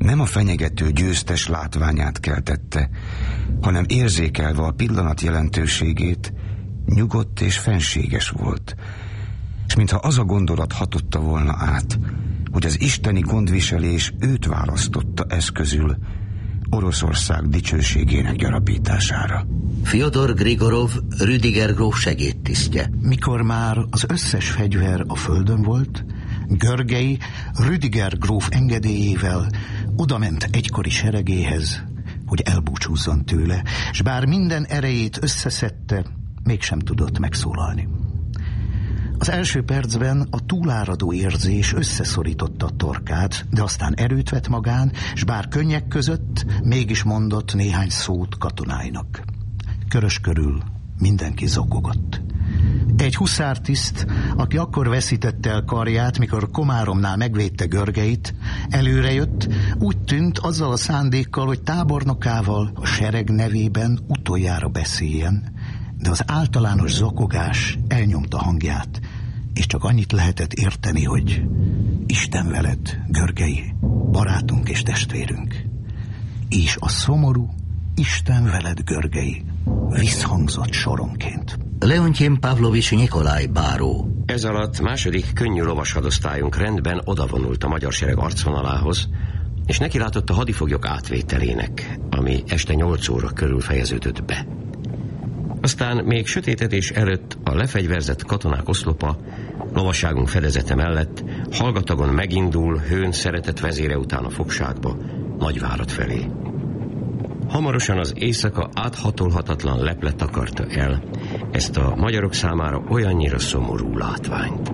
Nem a fenyegető győztes látványát keltette, hanem érzékelve a pillanat jelentőségét, nyugodt és fenséges volt, és mintha az a gondolat hatotta volna át, hogy az isteni gondviselés őt választotta eszközül Oroszország dicsőségének gyarapítására. Fjodor Grigorov, Rüdiger gróf segédtisztje. Mikor már az összes fegyver a földön volt, Görgei Rüdiger gróf engedélyével odament egykori seregéhez, hogy elbúcsúzzon tőle, s bár minden erejét összeszedte, mégsem tudott megszólalni. Az első percben a túláradó érzés összeszorította a torkát, de aztán erőt vett magán, s bár könnyek között mégis mondott néhány szót katonáinak. Körös körül mindenki zokogott. Egy huszártiszt, aki akkor veszítette el karját, mikor Komáromnál megvédte Görgeit, előrejött, úgy tűnt azzal a szándékkal, hogy tábornokával a sereg nevében utoljára beszéljen, de az általános zokogás elnyomta hangját, és csak annyit lehetett érteni, hogy Isten veled, Görgei, barátunk és testvérünk. És a szomorú Isten veled, Görgei visszhangzott soronként. Leontyin Pavlovics Nyikolaj báró. Ez alatt második könnyű lovashadosztályunk rendben odavonult a magyar sereg arcvonalához, és nekilátott a hadifoglyok átvételének, ami este 8 óra körül fejeződött be. Aztán még sötétedés előtt a lefegyverzett katonák oszlopa lovasságunk fedezete mellett hallgatagon megindul Hőn szeretett vezére után a fogságba, Nagyvárad felé. Hamarosan az éjszaka áthatolhatatlan leple takarta el ezt a magyarok számára olyannyira szomorú látványt.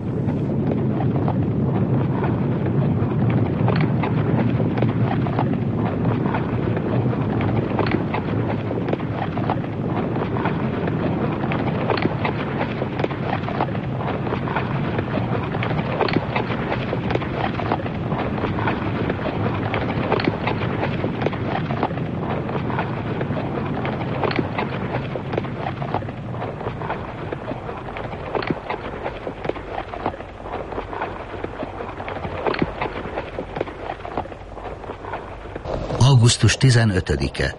Augusztus 15-e.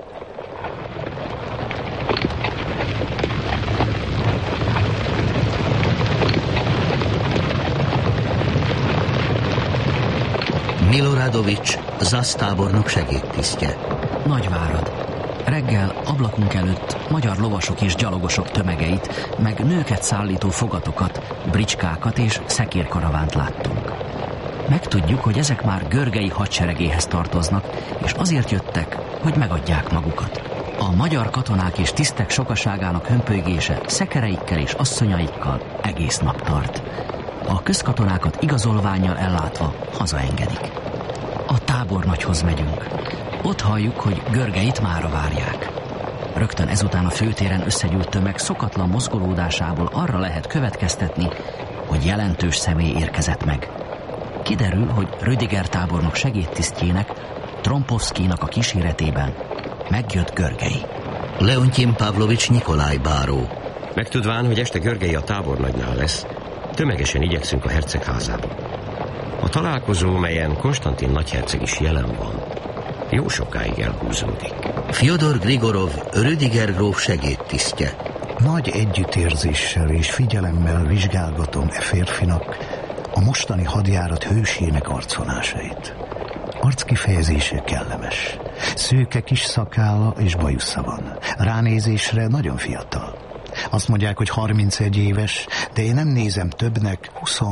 Miloradovics, ZASZ tábornok segédtisztje. Nagyvárad. Reggel ablakunk előtt magyar lovasok és gyalogosok tömegeit, meg nőket szállító fogatokat, bricskákat és szekérkaravánt láttunk. Megtudjuk, hogy ezek már Görgei hadseregéhez tartoznak, és azért jöttek, hogy megadják magukat. A magyar katonák és tisztek sokaságának hömpölygése szekereikkel és asszonyaikkal egész nap tart. A közkatonákat igazolvánnyal ellátva hazaengedik. A tábornagyhoz megyünk. Ott halljuk, hogy Görgeit mára várják. Rögtön ezután a főtéren összegyűlt tömeg szokatlan mozgolódásából arra lehet következtetni, hogy jelentős személy érkezett meg. Kiderül, hogy Rüdiger tábornok segédtisztjének, Trompovszkinak a kíséretében megjött Görgei. Leontyin Pavlovics Nyikolaj báró. Megtudván, hogy este Görgei a tábornagynál lesz, tömegesen igyekszünk a hercegházába. A találkozó, melyen Konstantin nagyherceg is jelen van, jó sokáig elhúzódik. Fjodor Grigorov, Rüdiger gróf segédtisztje. Nagy együttérzéssel és figyelemmel vizsgálgatom e férfinak a mostani hadjárat hősének arcvonásait. Arckifejezése kellemes. Szőke kis szakálla és bajusza van. Ránézésre nagyon fiatal. Azt mondják, hogy 31 éves, de én nem nézem többnek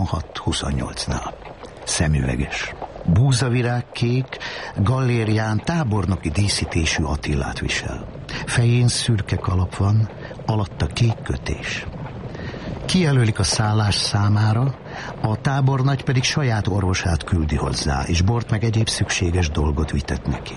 26-28-nál. Szemüveges. Búzavirágkék, gallérián tábornoki díszítésű Attillát visel. Fején szürke kalap van, alatta kék kötés. Kijelölik a szállás számára, a tábornagy pedig saját orvosát küldi hozzá, és bort meg egyéb szükséges dolgot vitet neki.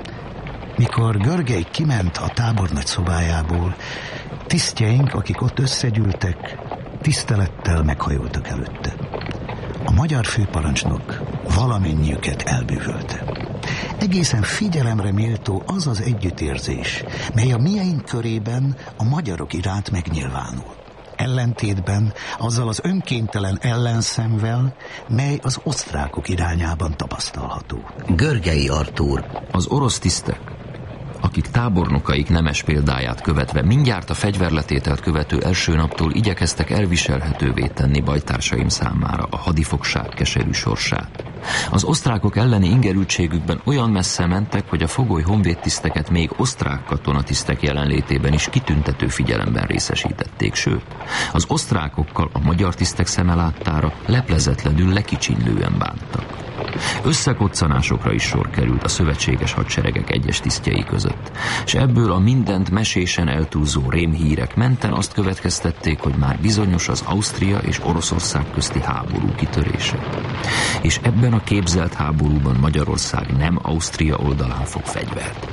Mikor Görgei kiment a tábornagy szobájából, tisztjeink, akik ott összegyűltek, tisztelettel meghajoltak előtte. A magyar főparancsnok valamennyiüket elbűvölte. Egészen figyelemre méltó az az együttérzés, mely a mieink körében a magyarok iránt megnyilvánul. ellentétben azzal az önkéntelen ellenszemvel, mely az osztrákok irányában tapasztalható. Görgei Artúr. Az orosz tisztek, akik tábornokaik nemes példáját követve mindjárt a fegyverletételt követő első naptól igyekeztek elviselhetővé tenni bajtársaim számára a hadifogság keserű sorsát. Az osztrákok elleni ingerültségükben olyan messze mentek, hogy a fogoly honvédtiszteket még osztrák katonatisztek jelenlétében is kitüntető figyelemben részesítették, sőt, az osztrákokkal a magyar tisztek szeme láttára leplezetlenül lekicsinlően bántak. Összekoccanásokra is sor került a szövetséges hadseregek egyes tisztjei között, és ebből a mindent mesésen eltúlzó rémhírek menten azt következtették, hogy már bizonyos az Ausztria és Oroszország közti háború kitörése. És ebben a képzelt háborúban Magyarország nem Ausztria oldalán fog fegyvert.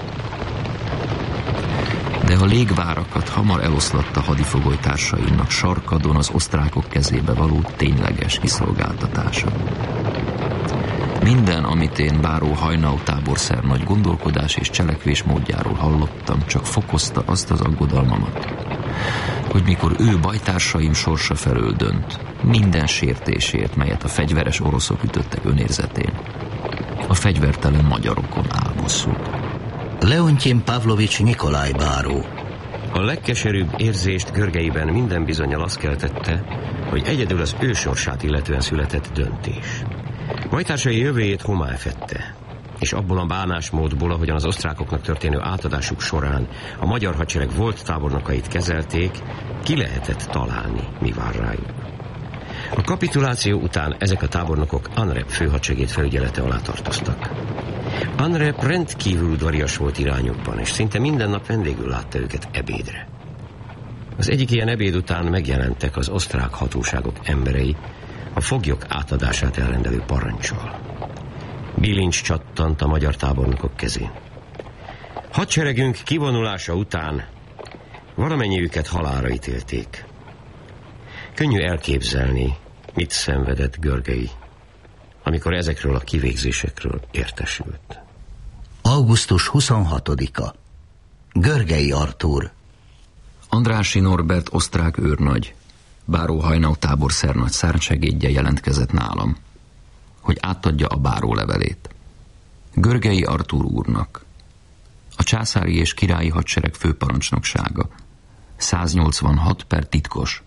De a légvárakat hamar eloszlatta hadifogolytársaimnak sarkadon az osztrákok kezébe való tényleges kiszolgáltatása. Minden, amit én báró Hajnau táborszer nagy gondolkodás és cselekvés módjáról hallottam, csak fokozta azt az aggodalmamat, hogy mikor ő bajtársaim sorsa felől dönt, minden sértésért, melyet a fegyveres oroszok ütöttek önérzetén, a fegyvertelen magyarokon áll bosszút. Leontyin Pavlovics Nyikolaj báró. A legkeserűbb érzést Görgeiben minden bizonnyal azt keltette, hogy egyedül az ő sorsát illetően született döntés. Bajtársai jövőjét homály fedte, és abból a bánásmódból, ahogyan az osztrákoknak történő átadásuk során a magyar hadsereg volt tábornokait kezelték, ki lehetett találni, mi vár rájuk. A kapituláció után ezek a tábornokok Anrep főhadsegéd felügyelete alá tartoztak. Anrep rendkívül udvarias volt irányukban, és szinte minden nap vendégül látta őket ebédre. Az egyik ilyen ebéd után megjelentek az osztrák hatóságok emberei, a foglyok átadását elrendelő paranccsal. Bilincs csattant a magyar tábornokok kezén. Hadseregünk kivonulása után valamennyiüket halálra ítélték. Könnyű elképzelni, mit szenvedett Görgei, amikor ezekről a kivégzésekről értesült. Augusztus 26-a. Görgei Artúr. Andrássy Norbert osztrák őrnagy, báró Hajnau táborszernagy szárnysegédje jelentkezett nálam, hogy átadja a báró levelét. Görgei Artúr úrnak, a császári és királyi hadsereg főparancsnoksága, 186 per titkos.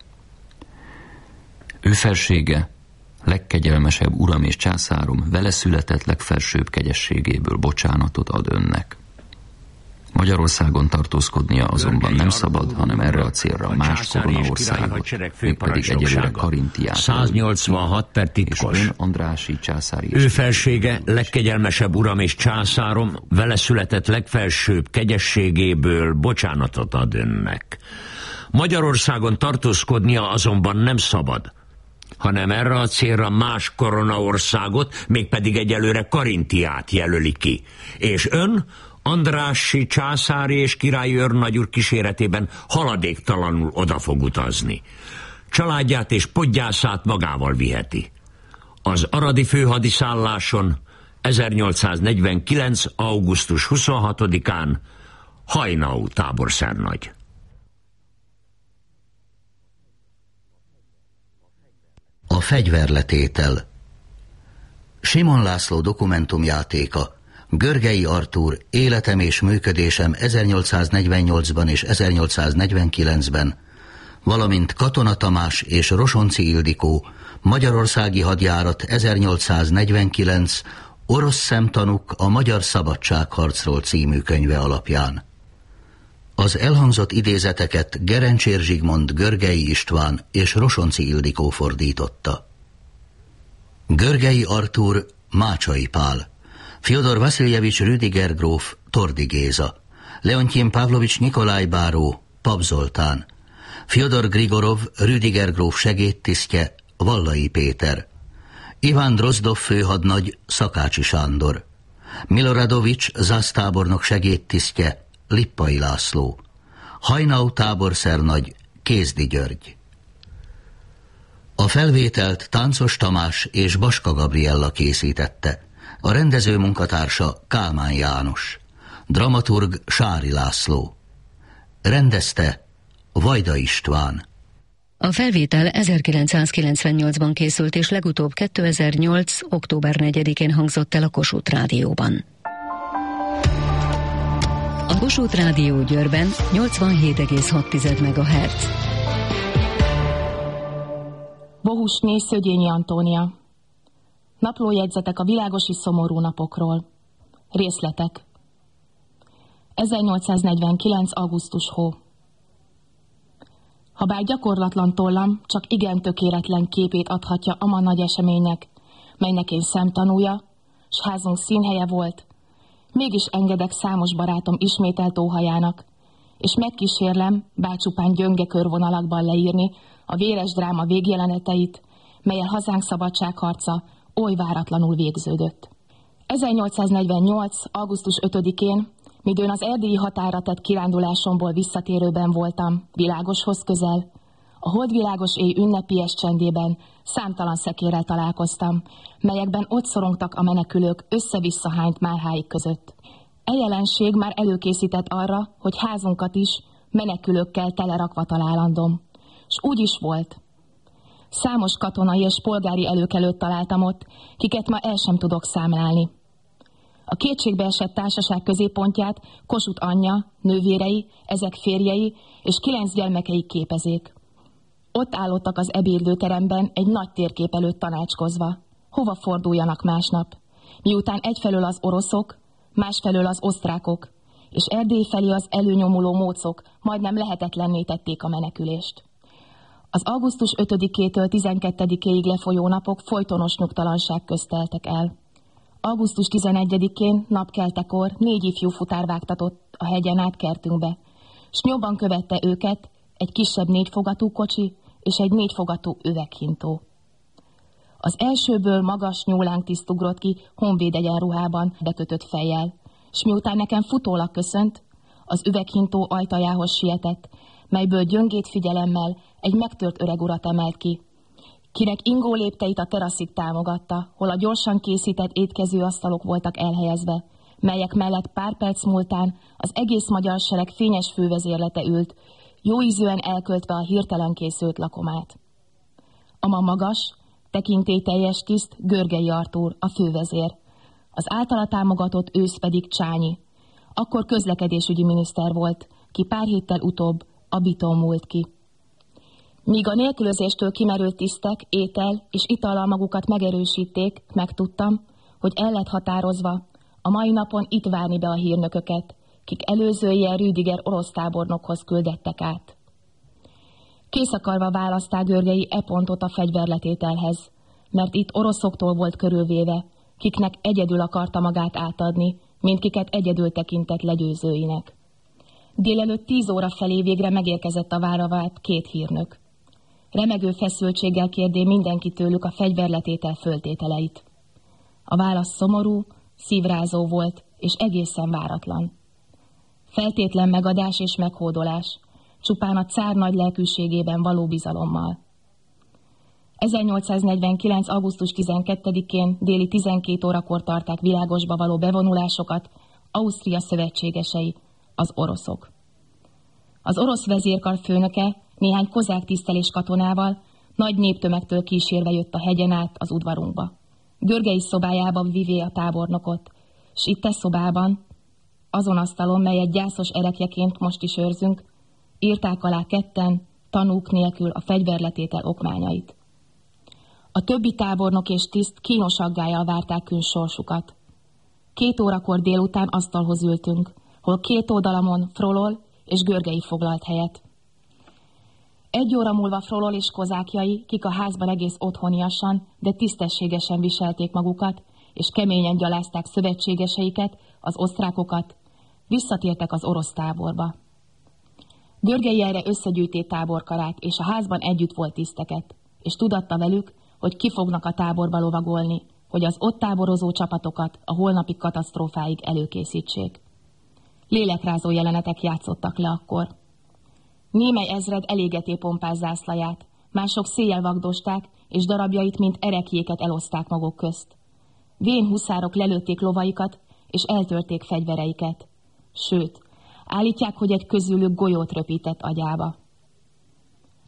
Ő felsége, legkegyelmesebb uram és császárom, vele született legfelsőbb kegyességéből bocsánatot ad önnek. Magyarországon tartózkodnia azonban nem szabad, hanem erre a célra más koronaországot, mégpedig egyelőre Karintiát. 186 per titkos. És ön Andrássy császári. Ő felsége, legkegyelmesebb uram és császárom, vele született legfelsőbb kegyességéből bocsánatot ad önnek. Magyarországon tartózkodnia azonban nem szabad, hanem erre a célra más koronaországot, mégpedig egyelőre Karintiát jelöli ki. És ön Andrássy császári és királyi őrnagy úr kíséretében haladéktalanul oda fog utazni. Családját és podgyászát magával viheti. Az aradi főhadiszálláson 1849. augusztus 26-án Hajnau táborszernagy. A fegyverletétel. Simon László dokumentumjátéka. Görgei Artúr, életem és működésem 1848-ban és 1849-ben, valamint Katona Tamás és Rosonci Ildikó, Magyarországi hadjárat 1849, orosz szemtanúk a Magyar Szabadságharcról című könyve alapján. Az elhangzott idézeteket Gerencsér Zsigmond, Görgei István és Rosonci Ildikó fordította. Görgei Artúr, Mácsai Pál. Fjodor Vasiljevics Rüdiger gróf, Tordi Géza. Leontyin Pavlovics Nyikolaj báró, Pap Zoltán. Fjodor Grigorov, Rüdiger gróf segédtisztje, Vallai Péter. Iván Drozdov főhadnagy, Szakácsi Sándor. Miloradovics zásztábornok segédtisztje, Lippai László. Hajnau táborszernagy, Kézdi György. A felvételt Táncos Tamás és Baska Gabriella készítette. A rendező munkatársa Kálmán János. Dramaturg Sári László. Rendezte Vajda István. A felvétel 1998-ban készült, és legutóbb 2008. október 4-én hangzott el a Kossuth Rádióban. A Kossuth Rádió Győrben 87,6 MHz. Bohusné Szögyényi Antónia. Naplójegyzetek a világosi szomorú napokról. Részletek. 1849. augusztus hó. Habár gyakorlatlan tollam csak igen tökéletlen képét adhatja ama nagy eseménynek, melynek én szemtanúja, s házunk színhelye volt, mégis engedek számos barátom ismételt óhajának, és megkísérlem, bár csupán gyönge körvonalakban leírni a véres dráma végjeleneteit, melyel hazánk szabadságharca oly váratlanul végződött. 1848. augusztus 5-én, midőn az erdélyi határra tett kirándulásomból visszatérőben voltam, világoshoz közel, a holdvilágos éj ünnepies csendében számtalan szekérrel találkoztam, melyekben ott szorongtak a menekülők össze-vissza hányt márháik között. E jelenség már előkészített arra, hogy házunkat is menekülőkkel telerakva találandom. S úgy is volt. Számos katonai és polgári előkelőt találtam ott, kiket ma el sem tudok számlálni. A kétségbeesett társaság középpontját Kossuth anyja, nővérei, ezek férjei és 9 gyermekei képezék. Ott állottak az ebédlőteremben egy nagy térkép előtt tanácskozva. Hova forduljanak másnap? Miután egyfelől az oroszok, másfelől az osztrákok, és Erdély felé az előnyomuló mócok majdnem lehetetlenné tették a menekülést. Az augusztus 5-től 12-ig lefolyó napok folytonos nyugtalanság közt teltek el. Augusztus 11-én napkeltekor 4 ifjú futár vágtatott a hegyen át kertünkbe, s nyomban követte őket egy kisebb 4 fogatú kocsi és egy 4 fogatú üveghintó. Az elsőből magas nyúlánk-tiszt ugrott ki honvéd egyenruhában bekötött fejjel, s miután nekem futólag köszönt, az üveghintó ajtajához sietett, melyből gyöngét figyelemmel egy megtört öreg urat emelt ki, kinek ingó lépteit a teraszig támogatta, hol a gyorsan készített étkezőasztalok voltak elhelyezve, melyek mellett pár perc múltán az egész magyar sereg fényes fővezérlete ült, jóízűen elköltve a hirtelen készült lakomát. Ama magas, tekintélyteljes tiszt Görgei Artúr, a fővezér, az általa támogatott ősz pedig Csányi, akkor közlekedésügyi miniszter volt, ki pár héttel utóbb Abitón múlt ki. Míg a nélkülözéstől kimerült tisztek, étel és itallal magukat megerősíték, megtudtam, hogy el lett határozva a mai napon itt várni be a hírnököket, kik előző éjjel Rüdiger orosz tábornokhoz küldettek át. Kész akarva választál Görgei e pontot a fegyverletételhez, mert itt oroszoktól volt körülvéve, kiknek egyedül akarta magát átadni, mindkiket egyedül tekintett legyőzőinek. Délelőtt 10 óra felé végre megérkezett a várra várt 2 hírnök. Remegő feszültséggel kérdé mindenki tőlük a fegyverletétel föltételeit. A válasz szomorú, szívrázó volt, és egészen váratlan. Feltétlen megadás és meghódolás, csupán a cár nagy lelkűségében való bizalommal. 1849. augusztus 12-én déli 12 órakor tarták világosba való bevonulásokat Ausztria szövetségesei, az oroszok. Az orosz vezérkar főnöke néhány kozák tisztelés katonával nagy néptömegtől kísérve jött a hegyen át az udvarunkba. Görgei szobájába vivé a tábornokot, s itt a szobában, azon asztalon, melyet gyászos erekjeként most is őrzünk, írták alá ketten, tanúk nélkül a fegyverletétel okmányait. A többi tábornok és tiszt kínos aggályal várták künsorsukat. 2 órakor délután asztalhoz ültünk, hol 2 oldalamon Frolol és Görgei foglalt helyet. 1 óra múlva Frolol és kozákjai, kik a házban egész otthoniasan, de tisztességesen viselték magukat, és keményen gyalázták szövetségeseiket, az osztrákokat, visszatértek az orosz táborba. Görgei erre összegyűjté táborkarát, és a házban együtt volt tiszteket, és tudatta velük, hogy ki fognak a táborba lovagolni, hogy az ott táborozó csapatokat a holnapi katasztrófáig előkészítsék. Lélekrázó jelenetek játszottak le akkor. Némely ezred elégeté pompás zászlaját, mások széjjel vagdosták, és darabjait, mint erekjéket eloszták maguk közt. Vén huszárok lelőtték lovaikat, és eltörték fegyvereiket. Sőt, állítják, hogy egy közülük golyót röpített agyába.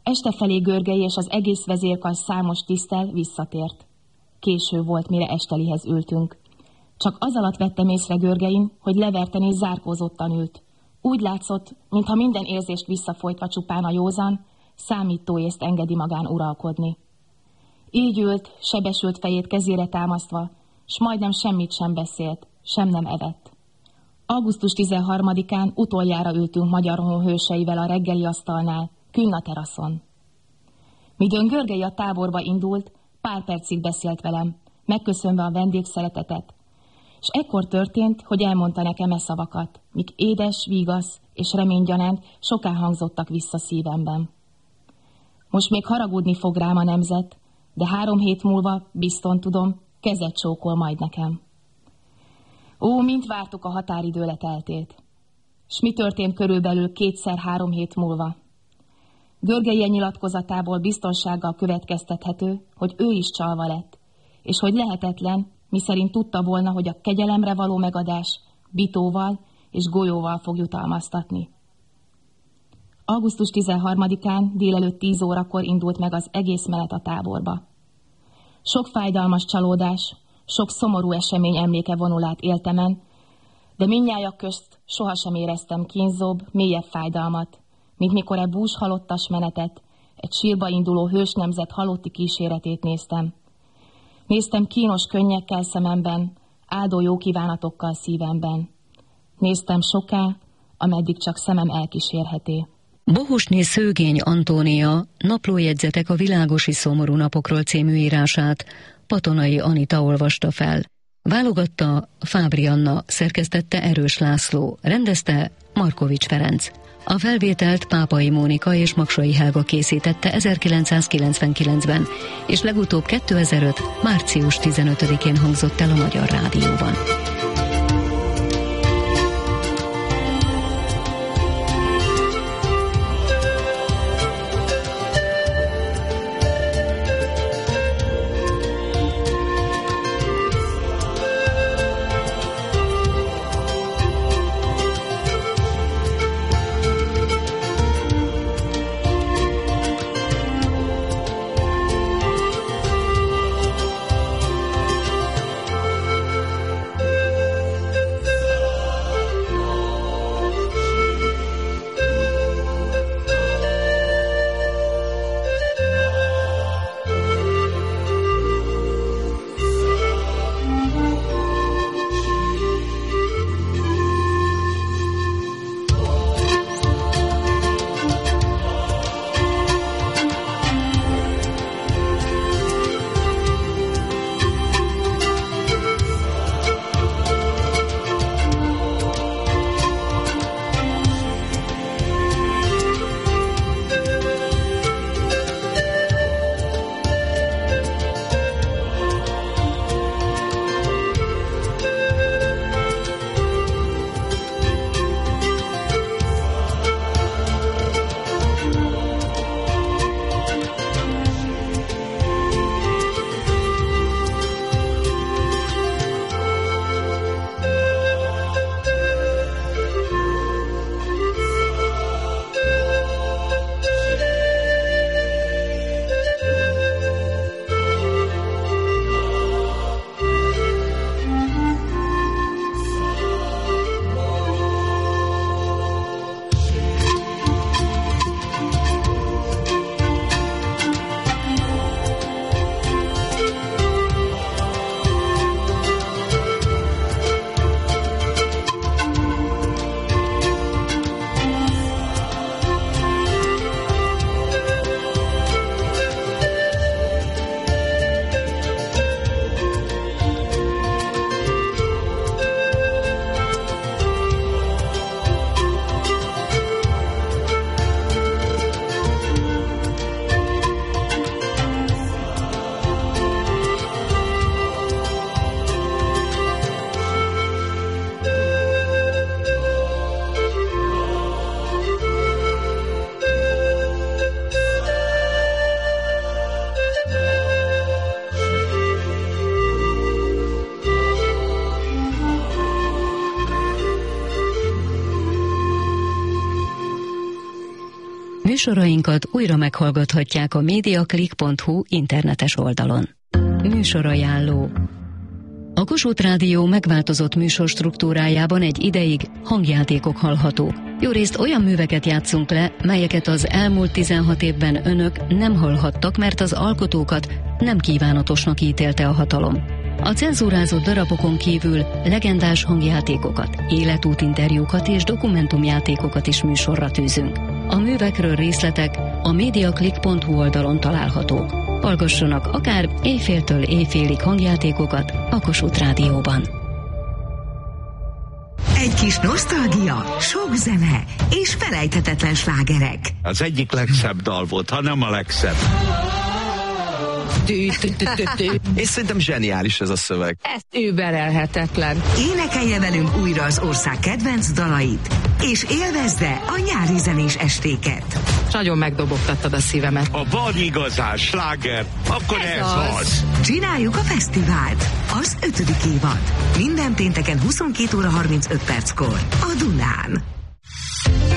Este felé Görgei és az egész vezérkar számos tiszttel visszatért. Késő volt, mire estelihez ültünk. Csak az alatt vettem észre Görgein, hogy leverten és zárkózottan ült. Úgy látszott, mintha minden érzést visszafolytva csupán a józan, számítóészt engedi magán uralkodni. Így ült, sebesült fejét kezére támasztva, s majdnem semmit sem beszélt, sem nem evett. Augusztus 13-án utoljára ültünk Magyarhó hőseivel a reggeli asztalnál, künn a teraszon. Midőn Görgei a táborba indult, pár percig beszélt velem, megköszönve a vendégszeretetet, és ekkor történt, hogy elmondta nekem szavakat, mik édes, vigasz és reménygyanánt soká hangzottak vissza szívemben. Most még haragudni fog rám a nemzet, de 3 hét múlva, bizton tudom, kezet csókol majd nekem. Ó, mint vártuk a határidő leteltét. S mi történt körülbelül 2-3 hét múlva? Görgei nyilatkozatából biztonsággal következtethető, hogy ő is csalva lett, és hogy lehetetlen, miszerint tudta volna, hogy a kegyelemre való megadás bitóval és golyóval fog jutalmaztatni. Augusztus 13-án délelőtt 10 órakor indult meg az egész menet a táborba. Sok fájdalmas csalódás, sok szomorú esemény emléke vonulát éltemen, de mindnyájak közt sohasem éreztem kínzóbb, mélyebb fájdalmat, mint mikor e bús halottas menetet, egy sírba induló hős nemzet halotti kíséretét néztem. Néztem kínos könnyekkel szememben, áldó jó kívánatokkal szívemben. Néztem soká, ameddig csak szemem elkísérheti. Bohosné Szőgény Antónia Naplójegyzetek a világosi szomorú napokról című írását Patonai Anita olvasta fel. Válogatta Fábri Anna, szerkesztette Erős László, rendezte Markovics Ferenc. A felvételt Pápai Mónika és Maksai Helga készítette 1999-ben, és legutóbb 2005. március 15-én hangzott el a Magyar Rádióban. Műsorainkat újra meghallgathatják a mediaclick.hu internetes oldalon. Műsorajánló. A Kossuth Rádió megváltozott műsorstruktúrájában egy ideig hangjátékok hallhatók. Jórészt olyan műveket játszunk le, melyeket az elmúlt 16 évben önök nem hallhattak, mert az alkotókat nem kívánatosnak ítélte a hatalom. A cenzúrázott darabokon kívül legendás hangjátékokat, életútinterjúkat és dokumentumjátékokat is műsorra tűzünk. A művekről részletek a mediaclick.hu oldalon találhatók. Hallgassanak akár éjféltől éjfélig hangjátékokat a Kossuth Rádióban. Egy kis nosztalgia, sok zene és felejthetetlen slágerek. Az egyik legszebb dal volt, ha nem a legszebb. És szerintem zseniális ez a szöveg. Ez überelhetetlen. Énekelje velünk újra az ország kedvenc dalait, és élvezze a nyári zenés estéket. Nagyon megdobogtattad a szívemet. Ha van igazán sláger, akkor ez az. Csináljuk a fesztivált. Az 5. évad. Minden pénteken 22 óra 35 perckor. A Dunán.